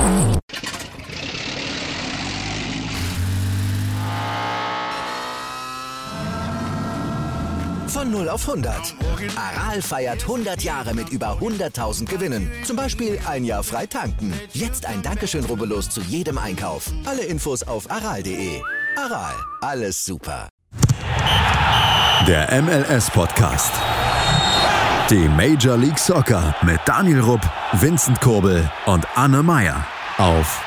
Von 0 auf 100. Aral feiert 100 Jahre mit über 100.000 Gewinnen. Zum Beispiel ein Jahr frei tanken. Jetzt ein Dankeschön, rubbellos zu jedem Einkauf. Alle Infos auf aral.de. Aral, alles super. Der MLS-Podcast. Die Major League Soccer mit Daniel Rupp, Vincent Kurbel und Anne Meyer auf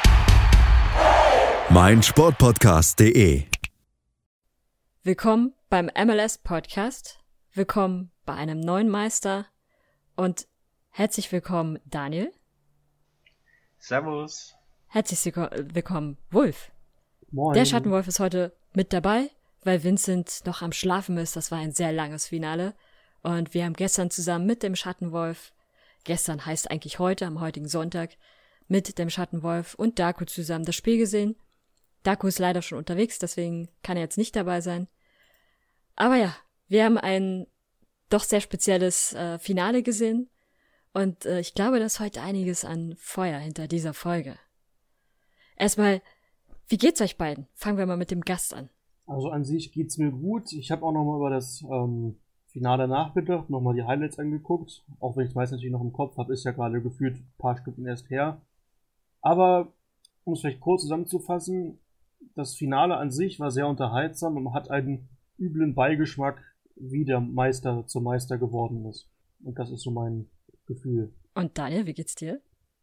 meinsportpodcast.de. Willkommen beim MLS-Podcast. Willkommen bei einem neuen Meister und herzlich willkommen, Daniel. Servus. Herzlich willkommen, Wolf. Moin. Der Schattenwolf ist heute mit dabei, weil Vincent noch am Schlafen ist. Das war ein sehr langes Finale. Und wir haben gestern zusammen mit dem Schattenwolf, gestern heißt eigentlich heute, am heutigen Sonntag, mit dem Schattenwolf und Darko zusammen das Spiel gesehen. Darko ist leider schon unterwegs, deswegen kann er jetzt nicht dabei sein. Aber ja, wir haben ein doch sehr spezielles Finale gesehen und ich glaube, da ist heute einiges an Feuer hinter dieser Folge. Erstmal, wie geht's euch beiden? Fangen wir mal mit dem Gast an. Also an sich geht's mir gut. Ich habe auch nochmal über das Finale nachgedacht, nochmal die Highlights angeguckt. Auch wenn ich meist natürlich noch im Kopf habe, ist ja gerade gefühlt ein paar Stunden erst her. Aber, um es vielleicht kurz zusammenzufassen, das Finale an sich war sehr unterhaltsam und man hat einen üblen Beigeschmack, wie der Meister zum Meister geworden ist. Und das ist so mein Gefühl. Und Daniel, wie geht's dir?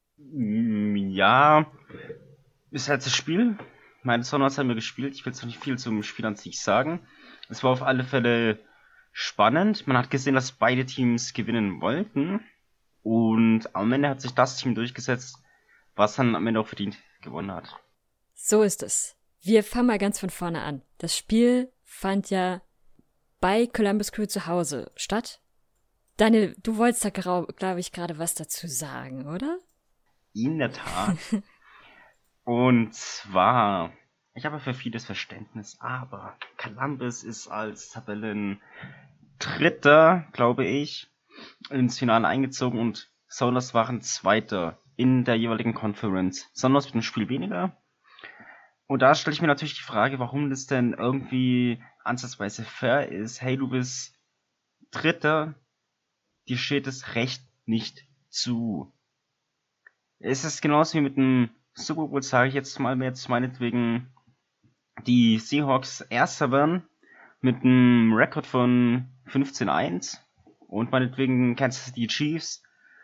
Ja, ist halt das Spiel. Meine Sonos haben wir gespielt. Ich will jetzt noch nicht viel zum Spiel an sich sagen. Es war auf alle Fälle spannend. Man hat gesehen, dass beide Teams gewinnen wollten. Und am Ende hat sich das Team durchgesetzt, was dann am Ende auch verdient gewonnen hat. So ist es. Wir fangen mal ganz von vorne an. Das Spiel fand ja bei Columbus Crew zu Hause statt. Daniel, du wolltest da, glaube ich, gerade was dazu sagen, oder? In der Tat. Und zwar, ich habe für vieles Verständnis, aber Columbus ist als Tabellendritter, glaube ich, ins Finale eingezogen und Sounders waren Zweiter in der jeweiligen Conference. Sounders mit einem Spiel weniger. Und da stelle ich mir natürlich die Frage, warum das denn irgendwie ansatzweise fair ist. Hey, du bist Dritter, dir steht das Recht nicht zu. Es ist genauso wie mit dem Super Bowl, sage ich jetzt mal, wenn jetzt meinetwegen die Seahawks Erster werden mit einem Rekord von 15-1 und meinetwegen Kansas City Chiefs,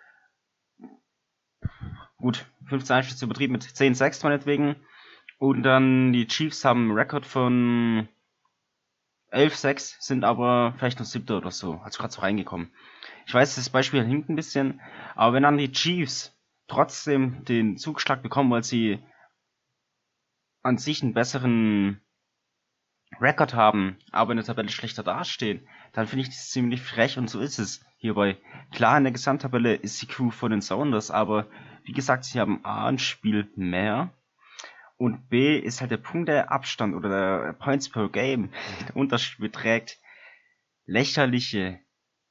gut, 15-1 ist übertrieben, mit 10-6 meinetwegen, und dann die Chiefs haben einen Rekord von 11-6, sind aber vielleicht noch 7. oder so, also gerade so reingekommen. Ich weiß, das Beispiel hinkt ein bisschen, aber wenn dann die Chiefs trotzdem den Zugschlag bekommen, weil sie an sich einen besseren Rekord haben, aber in der Tabelle schlechter dastehen, dann finde ich das ziemlich frech und so ist es hierbei. Klar, in der Gesamttabelle ist die Crew von den Sounders, aber wie gesagt, sie haben A, ein Spiel mehr und B, ist halt der Punkteabstand oder der Points per Game, der Unterschied beträgt lächerliche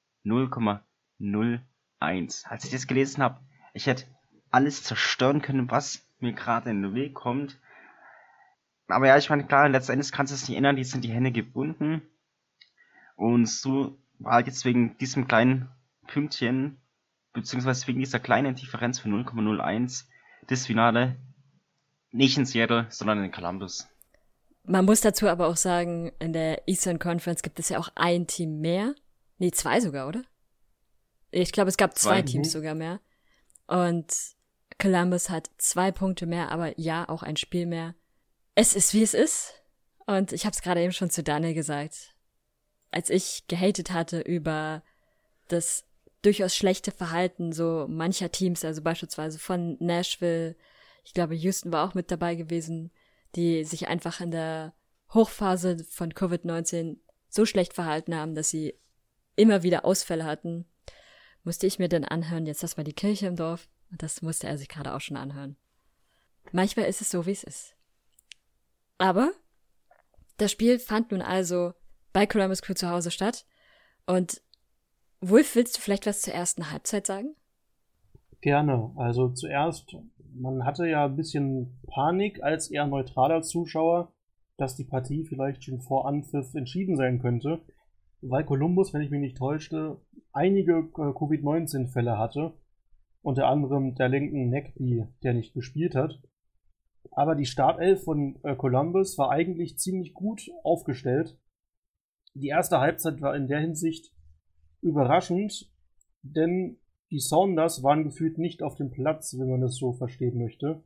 0,01. Als ich das gelesen habe, ich hätte alles zerstören können, was mir gerade in den Weg kommt. Aber ja, ich meine, klar, letztendlich kannst du es nicht ändern, die sind die Hände gebunden. Und so war halt jetzt wegen diesem kleinen Pünktchen, beziehungsweise wegen dieser kleinen Differenz von 0,01, das Finale nicht in Seattle, sondern in Columbus. Man muss dazu aber auch sagen, in der Eastern Conference gibt es ja auch ein Team mehr. Nee, 2 sogar, oder? Ich glaube, es gab 2 Teams sogar mehr. Und Columbus hat 2 Punkte mehr, aber ja, auch ein Spiel mehr. Es ist, wie es ist. Und ich habe es gerade eben schon zu Daniel gesagt. Als ich gehatet hatte über das durchaus schlechte Verhalten so mancher Teams, also beispielsweise von Nashville, ich glaube, Houston war auch mit dabei gewesen, die sich einfach in der Hochphase von Covid-19 so schlecht verhalten haben, dass sie immer wieder Ausfälle hatten, musste ich mir dann anhören, jetzt lass mal die Kirche im Dorf. Und das musste er sich gerade auch schon anhören. Manchmal ist es so, wie es ist. Aber das Spiel fand nun also bei Columbus Crew zu Hause statt. Und Wolf, willst du vielleicht was zur ersten Halbzeit sagen? Gerne. Also zuerst Man hatte ja ein bisschen Panik als eher neutraler Zuschauer, dass die Partie vielleicht schon vor Anpfiff entschieden sein könnte, weil Columbus, wenn ich mich nicht täuschte, einige Covid-19-Fälle hatte, unter anderem der Lincoln Nagby, der nicht gespielt hat. Aber die Startelf von Columbus war eigentlich ziemlich gut aufgestellt. Die erste Halbzeit war in der Hinsicht überraschend, denn die Sounders waren gefühlt nicht auf dem Platz, wenn man das so verstehen möchte.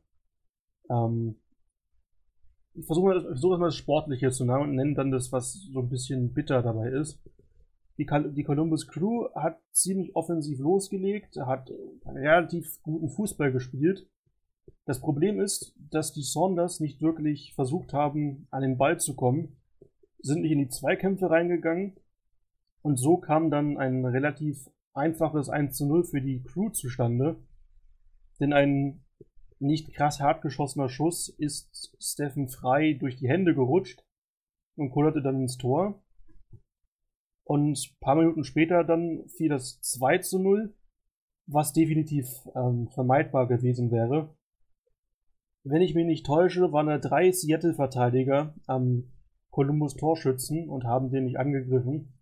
Ich versuche mal das Sportliche zu nennen und nenne dann das, was so ein bisschen bitter dabei ist. Die Columbus Crew hat ziemlich offensiv losgelegt, hat relativ guten Fußball gespielt. Das Problem ist, dass die Sounders nicht wirklich versucht haben, an den Ball zu kommen, sind nicht in die Zweikämpfe reingegangen und so kam dann ein relativ einfaches 1:0 für die Crew zustande. Denn ein nicht krass hart geschossener Schuss ist Steffen Frei durch die Hände gerutscht und kullerte dann ins Tor. Und ein paar Minuten später dann fiel das 2:0, was definitiv vermeidbar gewesen wäre. Wenn ich mich nicht täusche, waren da 3 Seattle-Verteidiger am Columbus-Torschützen und haben den nicht angegriffen.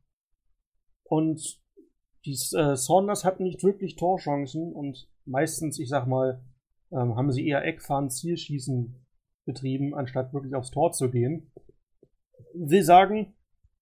Und die Sounders hatten nicht wirklich Torchancen und meistens, ich sag mal, haben sie eher Eckfahren, Zielschießen betrieben, anstatt wirklich aufs Tor zu gehen. Ich will sagen,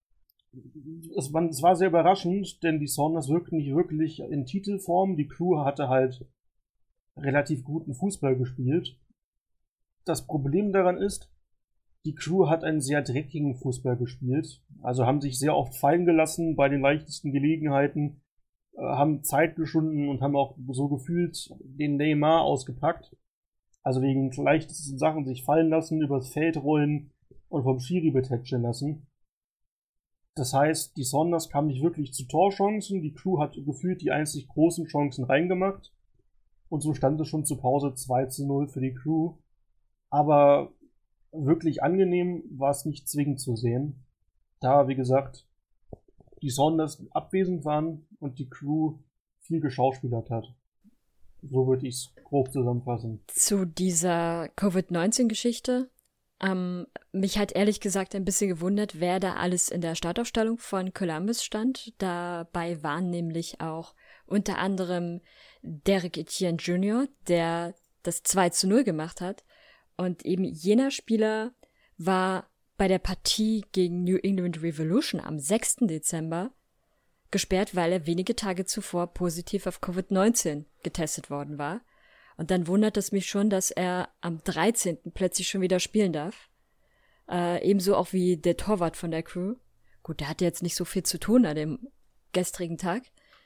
es war sehr überraschend, denn die Sounders wirkten nicht wirklich in Titelform. Die Crew hatte halt relativ guten Fußball gespielt. Das Problem daran ist, die Crew hat einen sehr dreckigen Fußball gespielt. Also haben sich sehr oft fallen gelassen bei den leichtesten Gelegenheiten, haben Zeit geschunden und haben auch so gefühlt den Neymar ausgepackt. Also wegen leichtesten Sachen sich fallen lassen, übers Feld rollen und vom Schiri betätscheln lassen. Das heißt, die Sounders kamen nicht wirklich zu Torchancen, die Crew hat gefühlt die einzig großen Chancen reingemacht und so stand es schon zur Pause 2:0 für die Crew. Aber wirklich angenehm war es nicht zwingend zu sehen, da, wie gesagt, die Sounders abwesend waren und die Crew viel geschauspielert hat. So würde ich es grob zusammenfassen. Zu dieser Covid-19-Geschichte. Mich hat ehrlich gesagt ein bisschen gewundert, wer da alles in der Startaufstellung von Columbus stand. Dabei waren nämlich auch unter anderem Derek Etienne Jr., der das 2:0 gemacht hat. Und eben jener Spieler war bei der Partie gegen New England Revolution am 6. Dezember gesperrt, weil er wenige Tage zuvor positiv auf Covid-19 getestet worden war. Und dann wundert es mich schon, dass er am 13. plötzlich schon wieder spielen darf. Ebenso auch wie der Torwart von der Crew. Gut, der hatte jetzt nicht so viel zu tun an dem gestrigen Tag.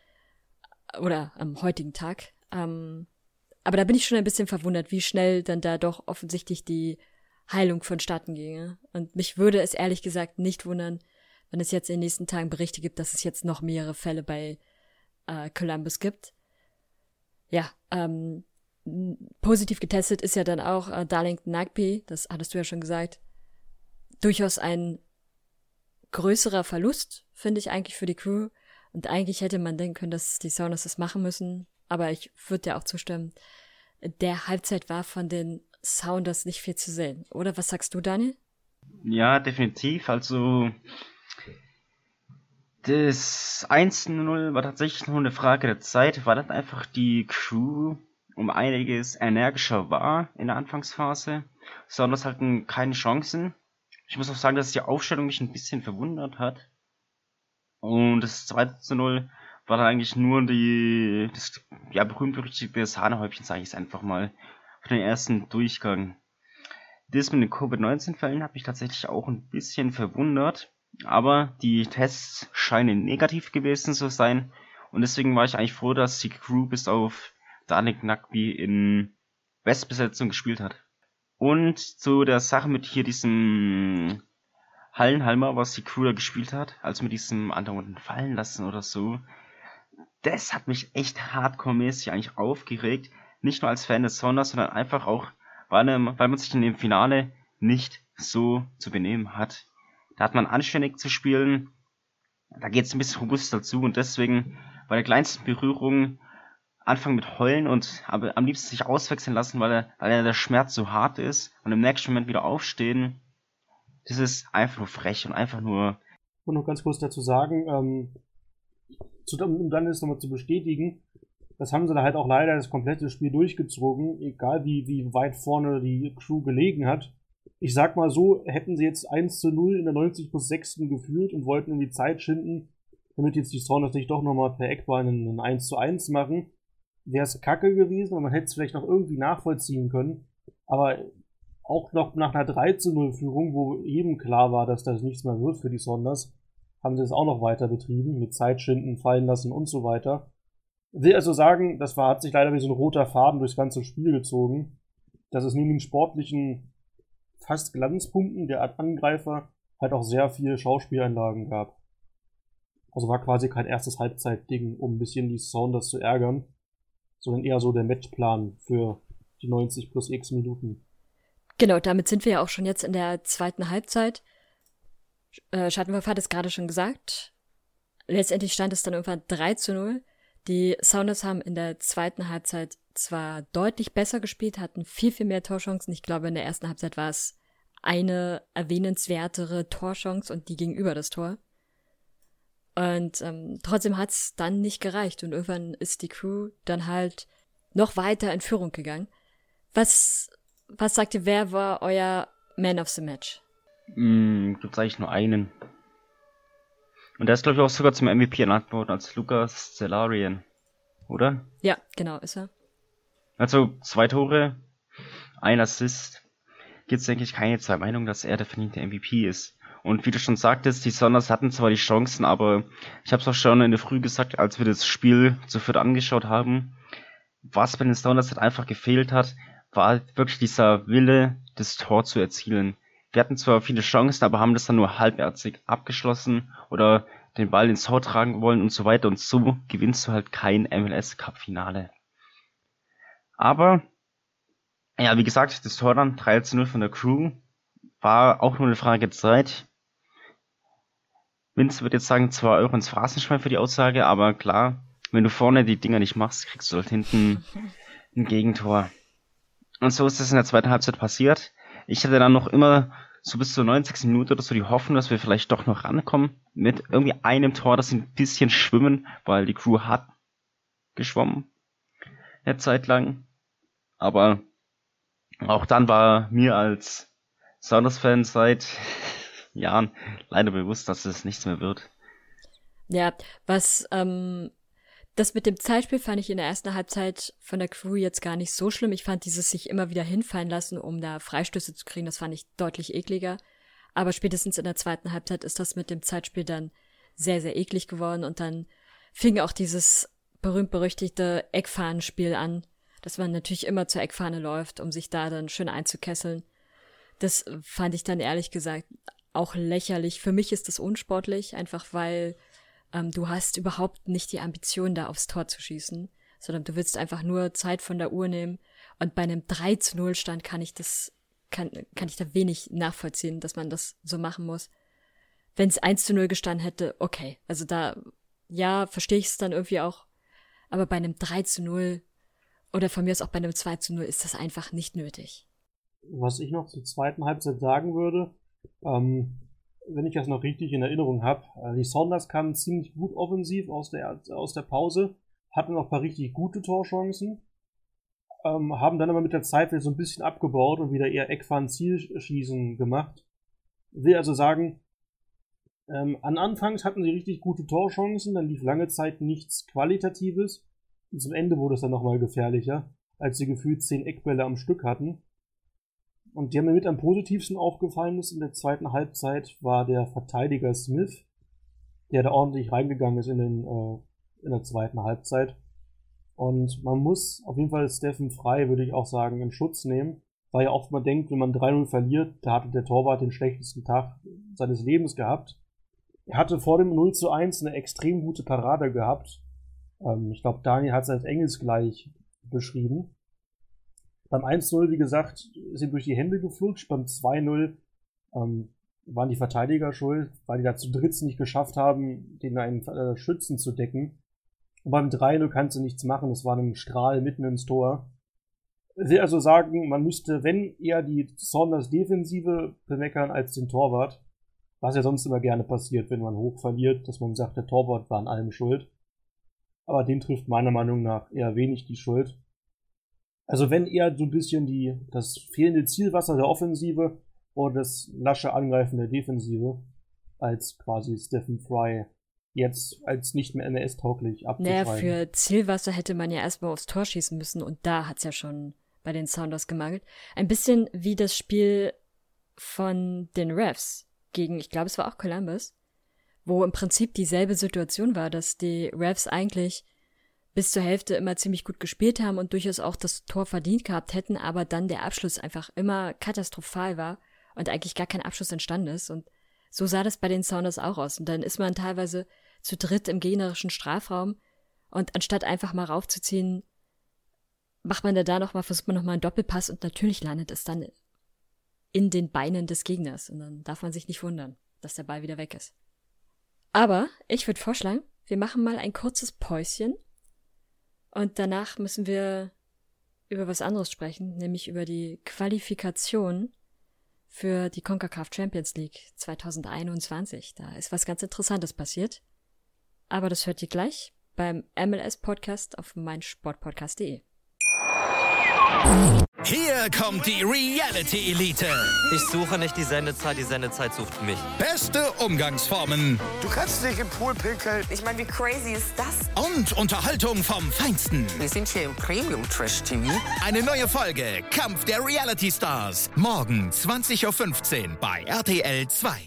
Oder am heutigen Tag. Aber da bin ich schon ein bisschen verwundert, wie schnell dann da doch offensichtlich die Heilung vonstatten ginge. Und mich würde es ehrlich gesagt nicht wundern, wenn es jetzt in den nächsten Tagen Berichte gibt, dass es jetzt noch mehrere Fälle bei Columbus gibt. Ja, positiv getestet ist ja dann auch Darlington Nagby, das hattest du ja schon gesagt. Durchaus ein größerer Verlust, finde ich eigentlich für die Crew. Und eigentlich hätte man denken können, dass die Sounders das machen müssen. Aber ich würde dir auch zustimmen. Der Halbzeit war von den Sounders nicht viel zu sehen. Oder was sagst du, Daniel? Ja, definitiv. Also das 1:0 war tatsächlich nur eine Frage der Zeit, weil dann einfach die Crew um einiges energischer war in der Anfangsphase. Sounders hatten keine Chancen. Ich muss auch sagen, dass die Aufstellung mich ein bisschen verwundert hat. Und das 2:0 war dann eigentlich nur das berühmt-berüchtigte Sahnehäubchen, sage ich es einfach mal, für den ersten Durchgang. Das mit den Covid-19-Fällen hat mich tatsächlich auch ein bisschen verwundert, aber die Tests scheinen negativ gewesen zu sein und deswegen war ich eigentlich froh, dass die Crew bis auf Darlington Nagby in Bestbesetzung gespielt hat. Und zu der Sache mit hier diesem Hallenhalmer, was die Crew da gespielt hat, also mit diesem andauernden Fallen lassen oder so, das hat mich echt hardcore-mäßig eigentlich aufgeregt. Nicht nur als Fan des Sounders, sondern einfach auch, weil man sich in dem Finale nicht so zu benehmen hat. Da hat man anständig zu spielen, da geht es ein bisschen robust dazu und deswegen bei der kleinsten Berührung anfangen mit Heulen und aber am liebsten sich auswechseln lassen, weil der Schmerz so hart ist und im nächsten Moment wieder aufstehen. Das ist einfach nur frech und einfach nur... Und noch ganz kurz dazu sagen, um dann das nochmal zu bestätigen, das haben sie da halt auch leider das komplette Spiel durchgezogen, egal wie weit vorne die Crew gelegen hat. Ich sag mal so, hätten sie jetzt 1:0 in der 90+6. geführt und wollten irgendwie Zeit schinden, damit jetzt die Sounders nicht doch nochmal per Eckball einen 1:1 machen, wäre es kacke gewesen und man hätte es vielleicht noch irgendwie nachvollziehen können. Aber auch noch nach einer 3:0-Führung, wo jedem klar war, dass das nichts mehr wird für die Sounders, haben sie es auch noch weiter betrieben, mit Zeitschinden fallen lassen und so weiter. Will also sagen, hat sich leider wie so ein roter Faden durchs ganze Spiel gezogen, dass es neben den sportlichen fast Glanzpunkten der Angreifer halt auch sehr viele Schauspieleinlagen gab. Also war quasi kein erstes Halbzeitding, um ein bisschen die Sounders zu ärgern, sondern eher so der Matchplan für die 90 plus x Minuten. Genau, damit sind wir ja auch schon jetzt in der zweiten Halbzeit. Schattenwolf hat es gerade schon gesagt. Letztendlich stand es dann irgendwann 3:0. Die Sounders haben in der zweiten Halbzeit zwar deutlich besser gespielt, hatten viel, viel mehr Torchancen. Ich glaube, in der ersten Halbzeit war es eine erwähnenswertere Torchance und die ging über das Tor. Und trotzdem hat es dann nicht gereicht und irgendwann ist die Crew dann halt noch weiter in Führung gegangen. Was sagt ihr, wer war euer Man of the Match? Gibt's eigentlich nur einen. Und der ist, glaube ich, auch sogar zum MVP ernannt worden als Lukas Zelarian, oder? Ja, genau, ist er. Also 2 Tore, 1 Assist. Gibt's, denke ich, keine zwei Meinungen, dass er der verdiente MVP ist. Und wie du schon sagtest, die Sounders hatten zwar die Chancen, aber ich habe es auch schon in der Früh gesagt, als wir das Spiel zu viert angeschaut haben, was bei den Sounders halt einfach gefehlt hat, war halt wirklich dieser Wille, das Tor zu erzielen. Wir hatten zwar viele Chancen, aber haben das dann nur halbherzig abgeschlossen oder den Ball ins Tor tragen wollen und so weiter. Und so gewinnst du halt kein MLS-Cup-Finale. Aber, ja, wie gesagt, das Tor dann 3:0 von der Crew war auch nur eine Frage der Zeit. Vince wird jetzt sagen, 2 Euro ins Phrasenschwein für die Aussage, aber klar, wenn du vorne die Dinger nicht machst, kriegst du halt hinten ein Gegentor. Und so ist es in der zweiten Halbzeit passiert. Ich hatte dann noch immer so bis zur 90. Minute oder so die Hoffnung, dass wir vielleicht doch noch rankommen mit irgendwie einem Tor, das ein bisschen schwimmen, weil die Crew hat geschwommen eine Zeit lang. Aber auch dann war mir als Sounders-Fan seit Jahren leider bewusst, dass es nichts mehr wird. Ja, das mit dem Zeitspiel fand ich in der ersten Halbzeit von der Crew jetzt gar nicht so schlimm. Ich fand dieses sich immer wieder hinfallen lassen, um da Freistöße zu kriegen, das fand ich deutlich ekliger. Aber spätestens in der zweiten Halbzeit ist das mit dem Zeitspiel dann sehr, sehr eklig geworden und dann fing auch dieses berühmt-berüchtigte Eckfahnenspiel an, dass man natürlich immer zur Eckfahne läuft, um sich da dann schön einzukesseln. Das fand ich dann ehrlich gesagt auch lächerlich. Für mich ist das unsportlich, einfach weil du hast überhaupt nicht die Ambition, da aufs Tor zu schießen, sondern du willst einfach nur Zeit von der Uhr nehmen. Und bei einem 3:0 Stand kann ich da wenig nachvollziehen, dass man das so machen muss. Wenn es 1:0 gestanden hätte, okay. Also da, ja, verstehe ich es dann irgendwie auch. Aber bei einem 3:0 oder von mir aus auch bei einem 2:0 ist das einfach nicht nötig. Was ich noch zur zweiten Halbzeit sagen würde, wenn ich das noch richtig in Erinnerung habe, die Sounders kamen ziemlich gut offensiv aus der Pause, hatten noch ein paar richtig gute Torchancen, haben dann aber mit der Zeit wieder so ein bisschen abgebaut und wieder eher Eckfahnen-Zielschießen gemacht. Will also sagen, an Anfangs hatten sie richtig gute Torchancen, dann lief lange Zeit nichts Qualitatives und zum Ende wurde es dann nochmal gefährlicher, als sie gefühlt 10 Eckbälle am Stück hatten. Und der mir mit am positivsten aufgefallen ist in der zweiten Halbzeit, war der Verteidiger Smith, der da ordentlich reingegangen ist in der zweiten Halbzeit. Und man muss auf jeden Fall Steffen Frei, würde ich auch sagen, in Schutz nehmen, weil ja oft man denkt, wenn man 3:0 verliert, da hatte der Torwart den schlechtesten Tag seines Lebens gehabt. Er hatte vor dem 0:1 eine extrem gute Parade gehabt. Ich glaube, Daniel hat es als engelsgleich beschrieben. Beim 1:0, wie gesagt, ist ihm durch die Hände geflutscht. Beim 2:0 waren die Verteidiger schuld, weil die da zu dritt nicht geschafft haben, den einen Schützen zu decken. Und beim 3-0 kannst du nichts machen, es war ein Strahl mitten ins Tor. Ich will also sagen, man müsste, wenn eher die Sounders Defensive bemeckern als den Torwart, was ja sonst immer gerne passiert, wenn man hoch verliert, dass man sagt, der Torwart war an allem schuld. Aber den trifft meiner Meinung nach eher wenig die Schuld. Also wenn eher so ein bisschen das fehlende Zielwasser der Offensive oder das lasche Angreifen der Defensive, als quasi Stephen Fry jetzt als nicht mehr MLS-tauglich abzuschreiben. Naja, für Zielwasser hätte man ja erstmal aufs Tor schießen müssen und da hat's ja schon bei den Sounders gemangelt. Ein bisschen wie das Spiel von den Refs gegen, ich glaube, es war auch Columbus, wo im Prinzip dieselbe Situation war, dass die Refs eigentlich bis zur Hälfte immer ziemlich gut gespielt haben und durchaus auch das Tor verdient gehabt hätten, aber dann der Abschluss einfach immer katastrophal war und eigentlich gar kein Abschluss entstanden ist. Und so sah das bei den Sounders auch aus. Und dann ist man teilweise zu dritt im gegnerischen Strafraum und anstatt einfach mal raufzuziehen, versucht man nochmal einen Doppelpass und natürlich landet es dann in den Beinen des Gegners. Und dann darf man sich nicht wundern, dass der Ball wieder weg ist. Aber ich würde vorschlagen, wir machen mal ein kurzes Päuschen und danach müssen wir über was anderes sprechen, nämlich über die Qualifikation für die CONCACAF Champions League 2021. Da ist was ganz Interessantes passiert. Aber das hört ihr gleich beim MLS-Podcast auf meinsportpodcast.de. Hier kommt die Reality-Elite. Ich suche nicht die Sendezeit sucht mich. Beste Umgangsformen. Du kannst nicht im Pool pinkeln. Ich meine, wie crazy ist das? Und Unterhaltung vom Feinsten. Wir sind hier im Premium-Trash-TV. Eine neue Folge Kampf der Reality-Stars. Morgen 20.15 Uhr bei RTL 2.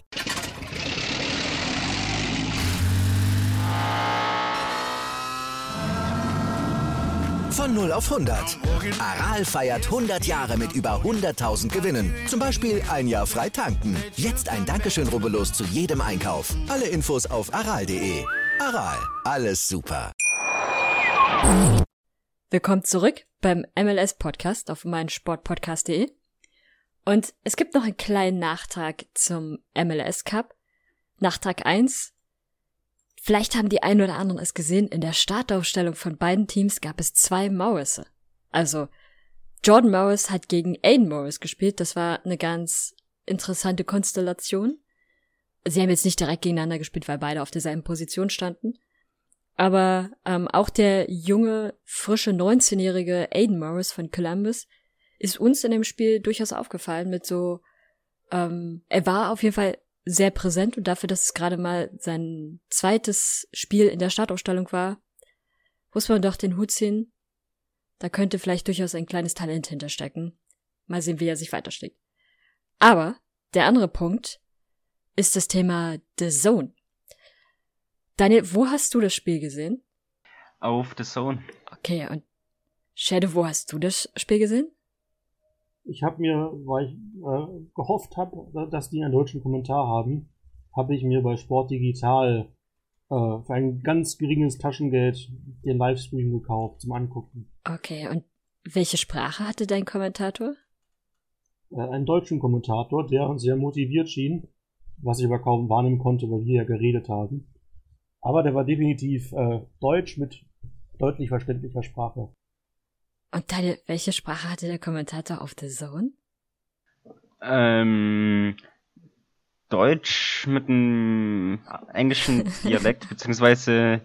Von 0 auf 100. Aral feiert 100 Jahre mit über 100.000 Gewinnen. Zum Beispiel ein Jahr frei tanken. Jetzt ein Dankeschön, rubbellos zu jedem Einkauf. Alle Infos auf aral.de. Aral, alles super. Willkommen zurück beim MLS-Podcast auf meinsportpodcast.de. Und es gibt noch einen kleinen Nachtrag zum MLS Cup. Nachtrag 1. Vielleicht haben die einen oder anderen es gesehen, in der Startaufstellung von beiden Teams gab es 2 Morrisse. Also, Jordan Morris hat gegen Aiden Morris gespielt, das war eine ganz interessante Konstellation. Sie haben jetzt nicht direkt gegeneinander gespielt, weil beide auf derselben Position standen. Aber auch der junge, frische 19-jährige Aiden Morris von Columbus ist uns in dem Spiel durchaus aufgefallen mit so, er war auf jeden Fall sehr präsent und dafür, dass es gerade mal sein zweites Spiel in der Startaufstellung war, muss man doch den Hut ziehen. Da könnte vielleicht durchaus ein kleines Talent hinterstecken. Mal sehen, wie er sich weiterschlägt. Aber der andere Punkt ist das Thema The Zone. Daniel, wo hast du das Spiel gesehen? Auf The Zone. Okay, und Shadow, wo hast du das Spiel gesehen? Ich habe mir, weil ich gehofft habe, dass die einen deutschen Kommentar haben, habe ich mir bei Sport Digital für ein ganz geringes Taschengeld den Livestream gekauft zum Angucken. Okay, und welche Sprache hatte dein Kommentator? Einen deutschen Kommentator, der sehr motiviert schien, was ich aber kaum wahrnehmen konnte, weil wir ja geredet haben. Aber der war definitiv deutsch mit deutlich verständlicher Sprache. Und Daniel, welche Sprache hatte der Kommentator auf The Zone? Deutsch mit einem englischen Dialekt, beziehungsweise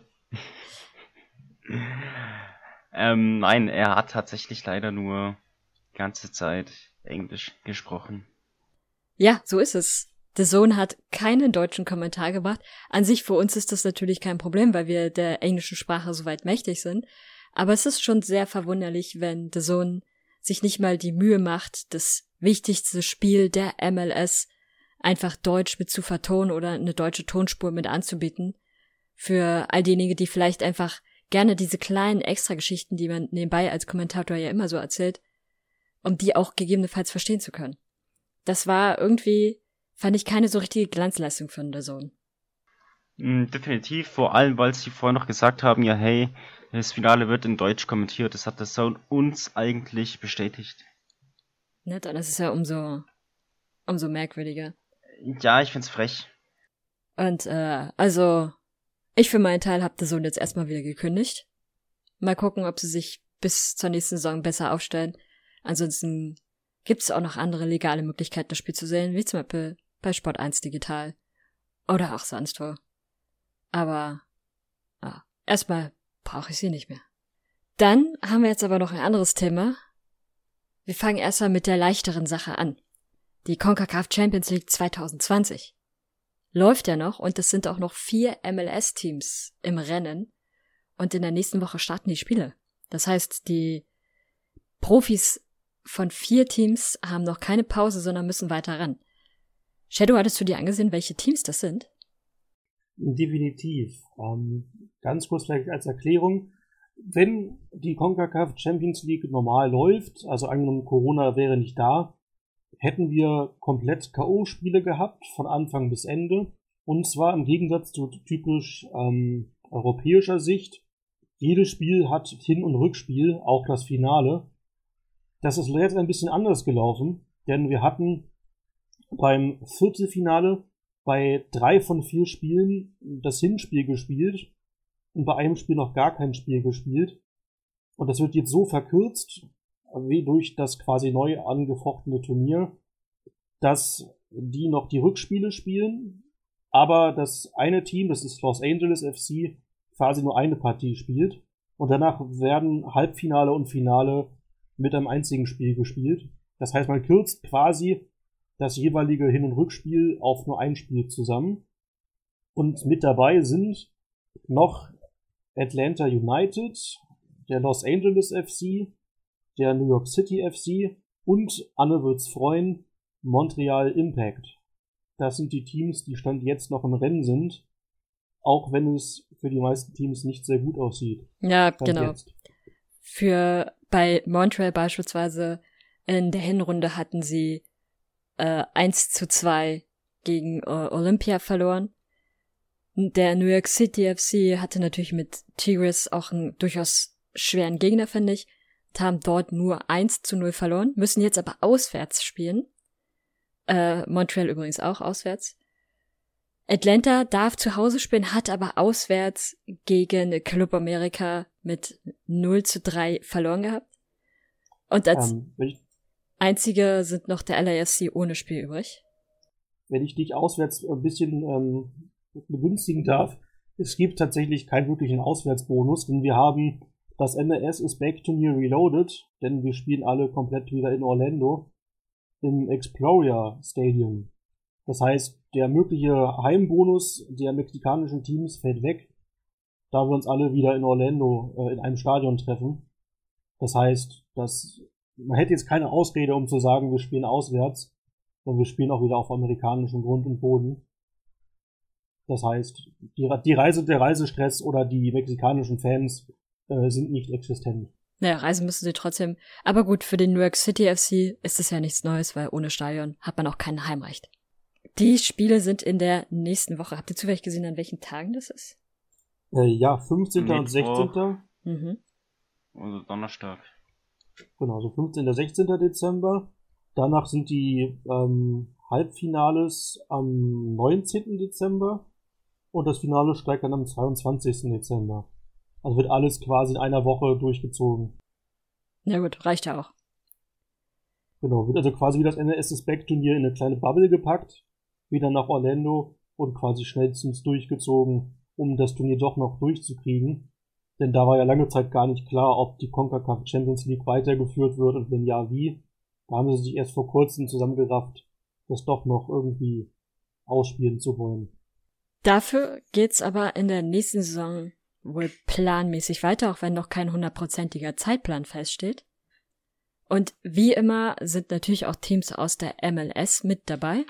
nein, er hat tatsächlich leider nur die ganze Zeit Englisch gesprochen. Ja, so ist es. The Zone hat keinen deutschen Kommentar gebracht. An sich für uns ist das natürlich kein Problem, weil wir der englischen Sprache soweit mächtig sind. Aber es ist schon sehr verwunderlich, wenn The Zone sich nicht mal die Mühe macht, das wichtigste Spiel der MLS einfach deutsch mit zu vertonen oder eine deutsche Tonspur mit anzubieten. Für all diejenigen, die vielleicht einfach gerne diese kleinen Extrageschichten, die man nebenbei als Kommentator ja immer so erzählt, um die auch gegebenenfalls verstehen zu können. Das war irgendwie, fand ich, keine so richtige Glanzleistung von The Zone. Definitiv, vor allem, weil sie vorher noch gesagt haben, ja hey, das Finale wird in Deutsch kommentiert. Das hat The Zone uns eigentlich bestätigt. Ne, dann ist es ja umso merkwürdiger. Ja, ich find's frech. Und also Ich für meinen Teil habe DAZN jetzt erstmal wieder gekündigt. Mal gucken, ob sie sich bis zur nächsten Saison besser aufstellen. Ansonsten gibt es auch noch andere legale Möglichkeiten, das Spiel zu sehen, wie zum Beispiel bei Sport 1 Digital oder auch sonst wo. Aber erstmal brauche ich sie nicht mehr. Dann haben wir jetzt aber noch ein anderes Thema. Wir fangen erstmal mit der leichteren Sache an. Die CONCACAF Champions League 2020 läuft ja noch und es sind auch noch 4 MLS-Teams im Rennen und in der nächsten Woche starten die Spiele. Das heißt, die Profis von 4 Teams haben noch keine Pause, sondern müssen weiter ran. Shadow, hattest du dir angesehen, welche Teams das sind? Definitiv. Ganz kurz vielleicht als Erklärung. Wenn die CONCACAF Champions League normal läuft, also angenommen Corona wäre nicht da, hätten wir komplett K.O.-Spiele gehabt, von Anfang bis Ende. Und zwar im Gegensatz zu typisch europäischer Sicht. Jedes Spiel hat Hin- und Rückspiel, auch das Finale. Das ist jetzt ein bisschen anders gelaufen, denn wir hatten beim Viertelfinale bei 3 von 4 Spielen das Hinspiel gespielt und bei einem Spiel noch gar kein Spiel gespielt. Und das wird jetzt so verkürzt, wie durch das quasi neu angefochtene Turnier, dass die noch die Rückspiele spielen, aber das eine Team, das ist Los Angeles FC, quasi nur eine Partie spielt. Und danach werden Halbfinale und Finale mit einem einzigen Spiel gespielt. Das heißt, man kürzt quasi das jeweilige Hin- und Rückspiel auf nur ein Spiel zusammen. Und mit dabei sind noch Atlanta United, der Los Angeles FC, der New York City FC und, Anne wird's freuen, Montreal Impact. Das sind die Teams, die Stand jetzt noch im Rennen sind, auch wenn es für die meisten Teams nicht sehr gut aussieht. Ja, Stand genau. jetzt. Bei Montreal beispielsweise in der Hinrunde hatten sie 1:2 gegen Olympia verloren. Der New York City FC hatte natürlich mit Tigres auch einen durchaus schweren Gegner, finde ich. Haben dort nur 1:0 verloren, müssen jetzt aber auswärts spielen. Montreal übrigens auch auswärts. Atlanta darf zu Hause spielen, hat aber auswärts gegen Club America mit 0:3 verloren gehabt. Und als einzige sind noch der LAFC ohne Spiel übrig. Wenn ich dich auswärts ein bisschen begünstigen darf, es gibt tatsächlich keinen wirklichen Auswärtsbonus, denn wir haben das MLS is Back Turnier Reloaded, denn wir spielen alle komplett wieder in Orlando im Exploria Stadium. Das heißt, der mögliche Heimbonus der mexikanischen Teams fällt weg, da wir uns alle wieder in Orlando in einem Stadion treffen. Das heißt, man hätte jetzt keine Ausrede, um zu sagen, wir spielen auswärts, denn wir spielen auch wieder auf amerikanischem Grund und Boden. Das heißt, der Reisestress oder die mexikanischen Fans sind nicht existent. Naja, reisen müssen sie trotzdem. Aber gut, für den New York City FC ist es ja nichts Neues, weil ohne Stadion hat man auch kein Heimrecht. Die Spiele sind in der nächsten Woche. Habt ihr zufällig gesehen, an welchen Tagen das ist? Ja, 15. und 16. Also Donnerstag. Genau, so 15. und 16. Dezember. Danach sind die Halbfinales am 19. Dezember und das Finale steigt dann am 22. Dezember. Also wird alles quasi in einer Woche durchgezogen. Ja gut, reicht ja auch. Genau, wird also quasi wie das MLS is Back Turnier in eine kleine Bubble gepackt, wieder nach Orlando und quasi schnellstens durchgezogen, um das Turnier doch noch durchzukriegen. Denn da war ja lange Zeit gar nicht klar, ob die CONCACAF Champions League weitergeführt wird und wenn ja, wie. Da haben sie sich erst vor kurzem zusammengerafft, das doch noch irgendwie ausspielen zu wollen. Dafür geht's aber in der nächsten Saison wohl planmäßig weiter, auch wenn noch kein 100%iger Zeitplan feststeht. Und wie immer sind natürlich auch Teams aus der MLS mit dabei.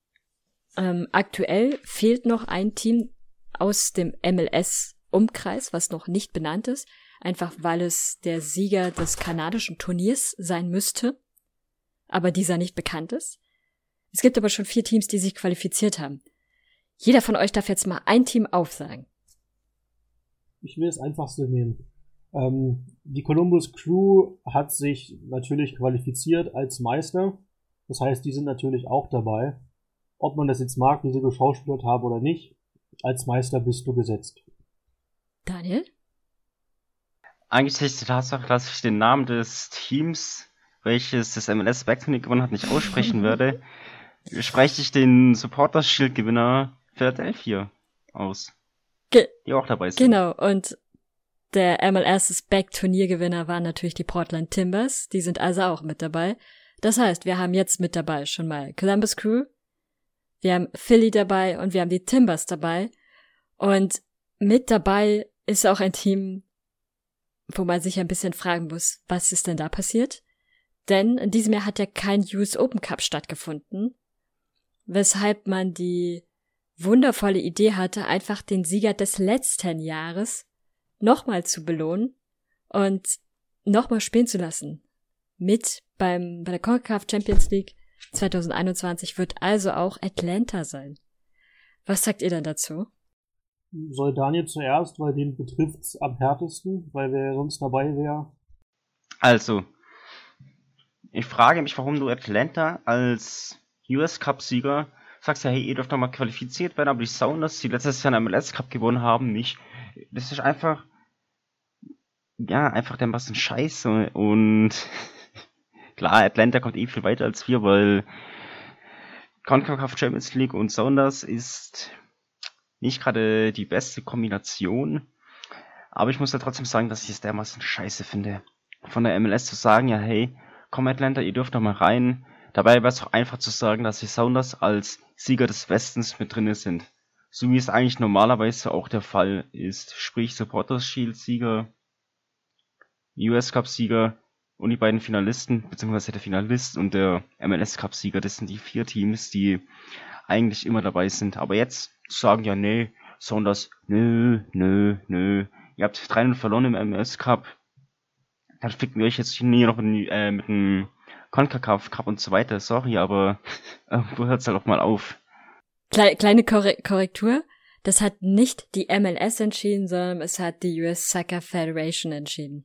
Aktuell fehlt noch ein Team aus dem MLS-Umkreis, was noch nicht benannt ist, einfach weil es der Sieger des kanadischen Turniers sein müsste, aber dieser nicht bekannt ist. Es gibt aber schon 4 Teams, die sich qualifiziert haben. Jeder von euch darf jetzt mal ein Team aufsagen. Ich will das Einfachste nehmen. Die Columbus Crew hat sich natürlich qualifiziert als Meister. Das heißt, die sind natürlich auch dabei. Ob man das jetzt mag, wie sie geschauspielert haben oder nicht, als Meister bist du gesetzt. Daniel? Angesichts der Tatsache, dass ich den Namen des Teams, welches das MLS Back-Turnier gewonnen hat, nicht aussprechen werde, spreche ich den Supporters Shield-Gewinner Philadelphia aus. Die auch dabei sind. Genau, und der MLS Back-Turniergewinner waren natürlich die Portland Timbers, die sind also auch mit dabei. Das heißt, wir haben jetzt mit dabei schon mal Columbus Crew, wir haben Philly dabei und wir haben die Timbers dabei. Und mit dabei ist auch ein Team, wo man sich ein bisschen fragen muss, was ist denn da passiert? Denn in diesem Jahr hat ja kein US Open Cup stattgefunden, weshalb man die wundervolle Idee hatte, einfach den Sieger des letzten Jahres nochmal zu belohnen und nochmal spielen zu lassen. Mit bei der CONCACAF Champions League 2021 wird also auch Atlanta sein. Was sagt ihr denn dazu? Soll Daniel zuerst, weil den betrifft's am härtesten, weil wer sonst dabei wäre? Also, ich frage mich, warum du Atlanta als US Cup-Sieger sagst, ja, hey, ihr dürft doch mal qualifiziert werden, aber die Sounders, die letztes Jahr einen MLS Cup gewonnen haben, nicht. Das ist einfach, einfach dermaßen scheiße. Und klar, Atlanta kommt viel weiter als wir, weil CONCACAF Champions League und Sounders ist nicht gerade die beste Kombination. Aber ich muss ja trotzdem sagen, dass ich es dermaßen scheiße finde, von der MLS zu sagen, ja, hey, komm Atlanta, ihr dürft doch mal rein. Dabei wäre es doch einfach zu sagen, dass die Sounders als Sieger des Westens mit drin sind. So wie es eigentlich normalerweise auch der Fall ist. Sprich, Supporters Shield Sieger, US Cup Sieger und die beiden Finalisten, beziehungsweise der Finalist und der MLS Cup Sieger. Das sind die 4 Teams, die eigentlich immer dabei sind. Aber jetzt zu sagen, ja, nee, Sounders, nö. Ihr habt 3-0 verloren im MLS Cup. Dann ficken wir euch jetzt hier noch mit dem CONCACAF Cup und so weiter. Sorry, aber wo hört's halt auch mal auf? Kleine Korrektur. Das hat nicht die MLS entschieden, sondern es hat die US Soccer Federation entschieden.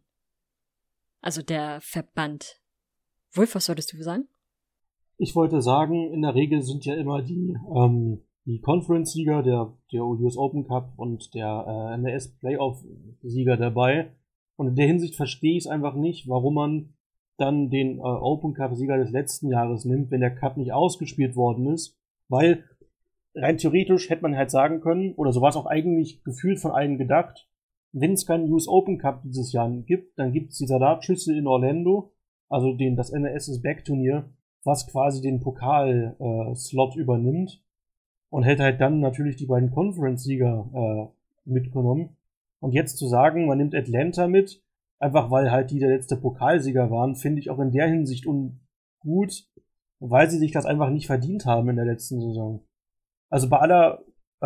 Also der Verband. Wolf, was solltest du sagen? Ich wollte sagen, in der Regel sind ja immer die Conference-Sieger, der US Open Cup und der MLS Playoff-Sieger dabei. Und in der Hinsicht verstehe ich es einfach nicht, warum man dann den Open Cup-Sieger des letzten Jahres nimmt, wenn der Cup nicht ausgespielt worden ist. Weil rein theoretisch hätte man halt sagen können, oder so war es auch eigentlich gefühlt von allen gedacht, wenn es keinen US Open Cup dieses Jahr gibt, dann gibt es die Salatschüssel in Orlando, also das MLS Back-Turnier, was quasi den Pokal-Slot übernimmt und hätte halt dann natürlich die beiden Conference-Sieger mitgenommen. Und jetzt zu sagen, man nimmt Atlanta mit, einfach weil halt die der letzte Pokalsieger waren, finde ich auch in der Hinsicht ungut, weil sie sich das einfach nicht verdient haben in der letzten Saison. Also bei aller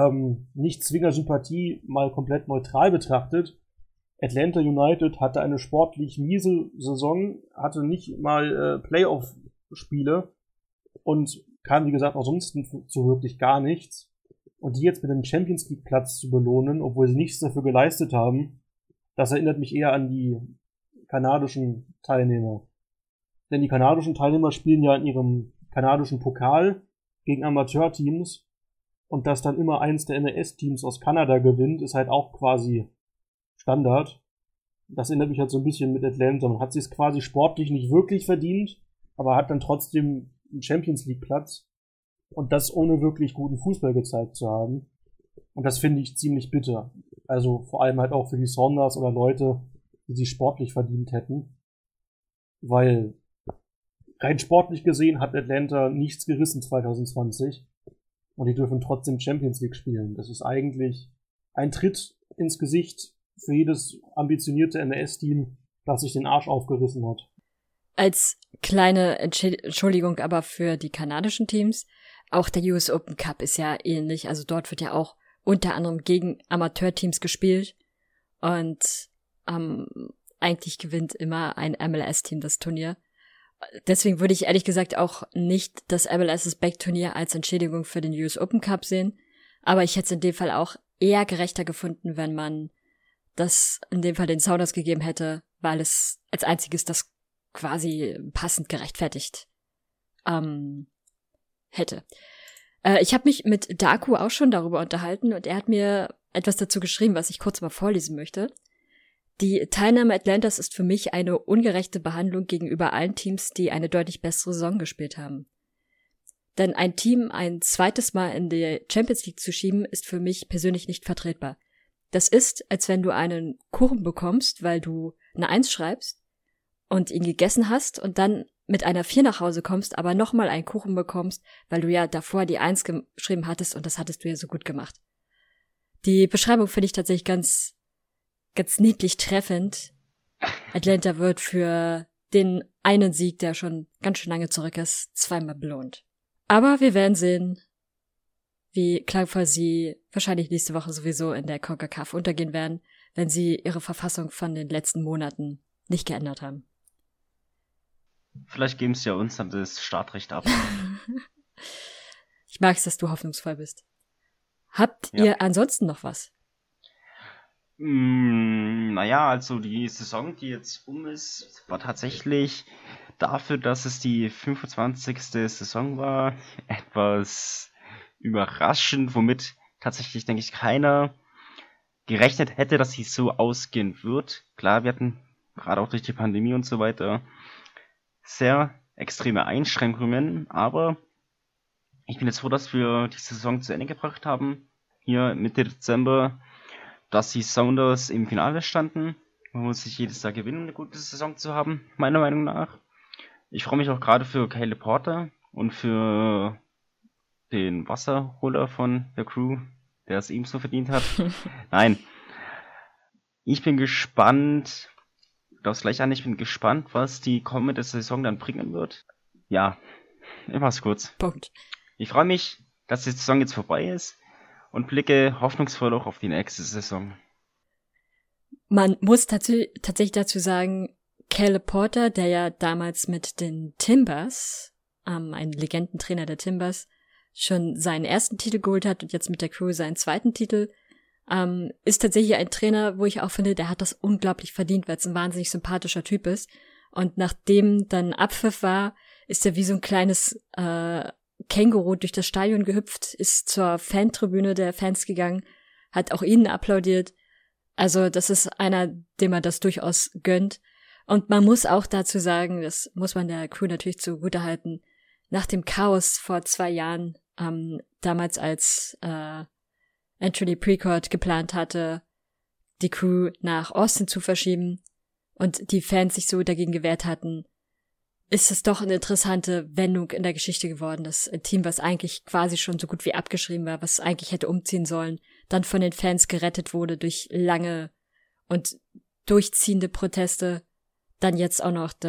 Nicht-Zwinger-Sympathie mal komplett neutral betrachtet, Atlanta United hatte eine sportlich miese Saison, hatte nicht mal Playoff-Spiele und kam, wie gesagt, ansonsten zu wirklich gar nichts. Und die jetzt mit dem Champions League Platz zu belohnen, obwohl sie nichts dafür geleistet haben, das erinnert mich eher an die kanadischen Teilnehmer. Denn die kanadischen Teilnehmer spielen ja in ihrem kanadischen Pokal gegen Amateurteams und dass dann immer eins der MLS-Teams aus Kanada gewinnt, ist halt auch quasi Standard. Das erinnert mich halt so ein bisschen mit Atlanta. Man hat sich es quasi sportlich nicht wirklich verdient, aber hat dann trotzdem einen Champions League Platz und das ohne wirklich guten Fußball gezeigt zu haben. Und das finde ich ziemlich bitter. Also vor allem halt auch für die Sounders oder Leute, die sich sportlich verdient hätten. Weil rein sportlich gesehen hat Atlanta nichts gerissen 2020. Und die dürfen trotzdem Champions League spielen. Das ist eigentlich ein Tritt ins Gesicht für jedes ambitionierte MLS-Team, das sich den Arsch aufgerissen hat. Als kleine Entschuldigung aber für die kanadischen Teams, auch der US Open Cup ist ja ähnlich. Also dort wird ja auch unter anderem gegen Amateurteams gespielt. Und eigentlich gewinnt immer ein MLS-Team das Turnier. Deswegen würde ich ehrlich gesagt auch nicht das MLS Back-Turnier als Entschädigung für den US Open Cup sehen. Aber ich hätte es in dem Fall auch eher gerechter gefunden, wenn man das in dem Fall den Sounders gegeben hätte, weil es als einziges das quasi passend gerechtfertigt hätte. Ich habe mich mit Daku auch schon darüber unterhalten und er hat mir etwas dazu geschrieben, was ich kurz mal vorlesen möchte. Die Teilnahme Atlantas ist für mich eine ungerechte Behandlung gegenüber allen Teams, die eine deutlich bessere Saison gespielt haben. Denn ein Team ein zweites Mal in die Champions League zu schieben, ist für mich persönlich nicht vertretbar. Das ist, als wenn du einen Kuchen bekommst, weil du eine 1 schreibst und ihn gegessen hast und dann mit einer 4 nach Hause kommst, aber nochmal einen Kuchen bekommst, weil du ja davor die 1 geschrieben hattest und das hattest du ja so gut gemacht. Die Beschreibung finde ich tatsächlich ganz niedlich treffend. Atlanta wird für den einen Sieg, der schon ganz schön lange zurück ist, zweimal belohnt. Aber wir werden sehen, wie klangvoll sie wahrscheinlich nächste Woche sowieso in der CONCACAF untergehen werden, wenn sie ihre Verfassung von den letzten Monaten nicht geändert haben. Vielleicht geben sie ja uns dann das Startrecht ab. Ich mag es, dass du hoffnungsvoll bist. Habt ihr ansonsten noch was? Naja, also die Saison, die jetzt ist, war tatsächlich dafür, dass es die 25. Saison war, etwas überraschend, womit tatsächlich, denke ich, keiner gerechnet hätte, dass sie so ausgehen wird. Klar, wir hatten gerade auch durch die Pandemie und so weiter sehr extreme Einschränkungen, aber ich bin jetzt froh, dass wir die Saison zu Ende gebracht haben. Hier Mitte Dezember, dass die Sounders im Finale standen. Man muss sich jedes Jahr gewinnen, eine gute Saison zu haben, meiner Meinung nach. Ich freue mich auch gerade für Caleb Porter und für den Wasserholer von der Crew, der es ebenso verdient hat. Nein. Ich bin gespannt, ich bin gespannt, was die kommende Saison dann bringen wird. Ja, ich mach's kurz. Punkt. Ich freue mich, dass die Saison jetzt vorbei ist und blicke hoffnungsvoll auch auf die nächste Saison. Man muss tatsächlich dazu sagen, Caleb Porter, der ja damals mit den Timbers, ein Legendentrainer der Timbers, schon seinen ersten Titel geholt hat und jetzt mit der Crew seinen zweiten Titel, ist tatsächlich ein Trainer, wo ich auch finde, der hat das unglaublich verdient, weil es ein wahnsinnig sympathischer Typ ist. Und nachdem dann Abpfiff war, ist er wie so ein kleines Känguru durch das Stadion gehüpft, ist zur Fantribüne der Fans gegangen, hat auch ihnen applaudiert. Also das ist einer, dem man das durchaus gönnt. Und man muss auch dazu sagen, das muss man der Crew natürlich zugutehalten, nach dem Chaos vor 2 Jahren, damals als Anthony Precourt geplant hatte, die Crew nach Austin zu verschieben und die Fans sich so dagegen gewehrt hatten, ist es doch eine interessante Wendung in der Geschichte geworden, dass ein Team, was eigentlich quasi schon so gut wie abgeschrieben war, was eigentlich hätte umziehen sollen, dann von den Fans gerettet wurde durch lange und durchziehende Proteste, dann jetzt auch noch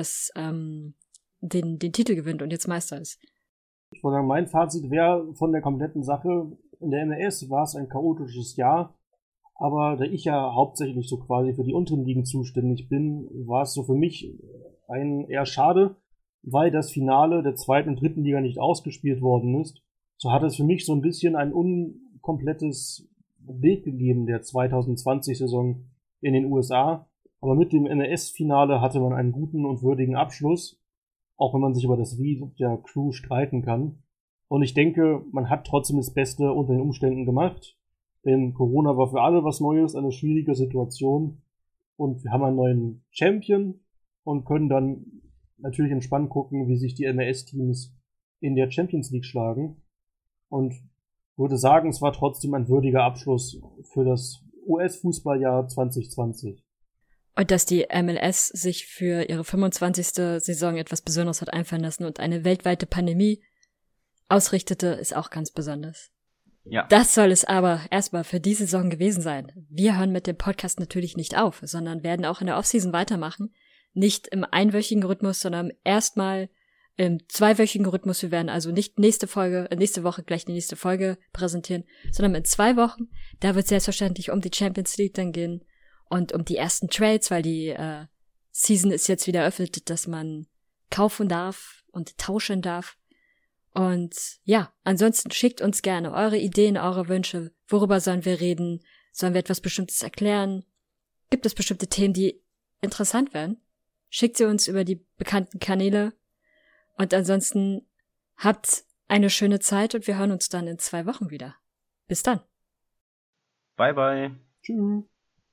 den Titel gewinnt und jetzt Meister ist. Ich würde sagen, mein Fazit wäre von der kompletten Sache, in der MLS war es ein chaotisches Jahr, aber da ich ja hauptsächlich so quasi für die unteren Ligen zuständig bin, war es so für mich eher schade, weil das Finale der 2. und 3. Liga nicht ausgespielt worden ist. So hat es für mich so ein bisschen ein unkomplettes Bild gegeben der 2020-Saison in den USA. Aber mit dem MLS-Finale hatte man einen guten und würdigen Abschluss, auch wenn man sich über das Wie der Crew streiten kann. Und ich denke, man hat trotzdem das Beste unter den Umständen gemacht. Denn Corona war für alle was Neues, eine schwierige Situation. Und wir haben einen neuen Champion und können dann natürlich entspannt gucken, wie sich die MLS-Teams in der Champions League schlagen. Und würde sagen, es war trotzdem ein würdiger Abschluss für das US-Fußballjahr 2020. Und dass die MLS sich für ihre 25. Saison etwas Besonderes hat einfallen lassen und eine weltweite Pandemie ausrichtete, ist auch ganz besonders. Ja. Das soll es aber erstmal für die Saison gewesen sein. Wir hören mit dem Podcast natürlich nicht auf, sondern werden auch in der Offseason weitermachen. Nicht im einwöchigen Rhythmus, sondern erstmal im 2-wöchigen Rhythmus. Wir werden also nicht nächste Woche gleich die nächste Folge präsentieren, sondern in 2 Wochen. Da wird es selbstverständlich um die Champions League dann gehen und um die ersten Trades, weil die Season ist jetzt wieder eröffnet, dass man kaufen darf und tauschen darf. Und ja, ansonsten schickt uns gerne eure Ideen, eure Wünsche. Worüber sollen wir reden? Sollen wir etwas Bestimmtes erklären? Gibt es bestimmte Themen, die interessant wären? Schickt sie uns über die bekannten Kanäle. Und ansonsten habt eine schöne Zeit und wir hören uns dann in 2 Wochen wieder. Bis dann. Bye, bye. Tschüss.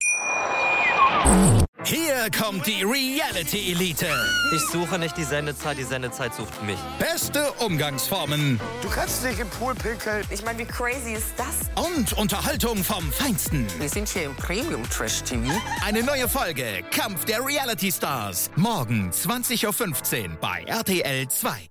Hier kommt die Reality Elite. Ich suche nicht die Sendezeit sucht mich. Beste Umgangsformen Du kannst dich im Pool pinkeln. Ich meine, wie crazy ist das? und Unterhaltung vom Feinsten. Wir sind hier im Premium Trash TV. Eine neue Folge Kampf der Reality Stars. Morgen 20.15 Uhr bei RTL 2.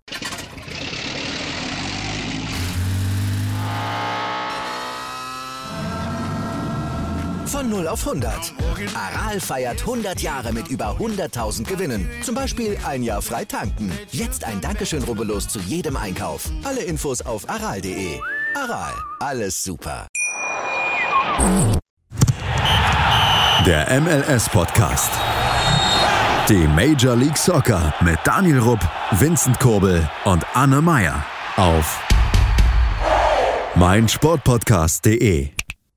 Von 0 auf 100. Aral feiert 100 Jahre mit über 100.000 Gewinnen. Zum Beispiel ein Jahr frei tanken. Jetzt ein Dankeschön, rubbellos zu jedem Einkauf. Alle Infos auf aral.de. Aral, alles super. Der MLS-Podcast. Die Major League Soccer mit Daniel Rupp, Vincent Kurbel und Anne Meyer auf meinsportpodcast.de.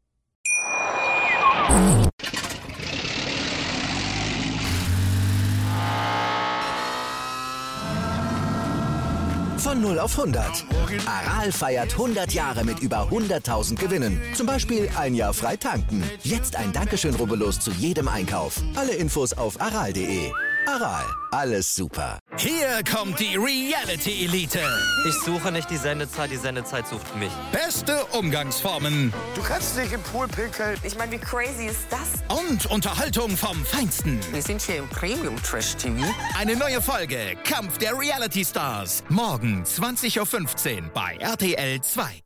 Von 0 auf 100. Aral feiert 100 Jahre mit über 100.000 Gewinnen. Zum Beispiel ein Jahr frei tanken. Jetzt ein Dankeschön, rubbellos zu jedem Einkauf. Alle Infos auf aral.de. Aral, alles super. Hier kommt die Reality Elite. Ich suche nicht die Sendezeit sucht mich. Beste Umgangsformen Du kannst dich im Pool pinkeln. Ich meine, wie crazy ist das? und Unterhaltung vom Feinsten. Wir sind hier im Premium Trash TV. Eine neue Folge Kampf der Reality Stars. Morgen 20.15 Uhr bei RTL 2.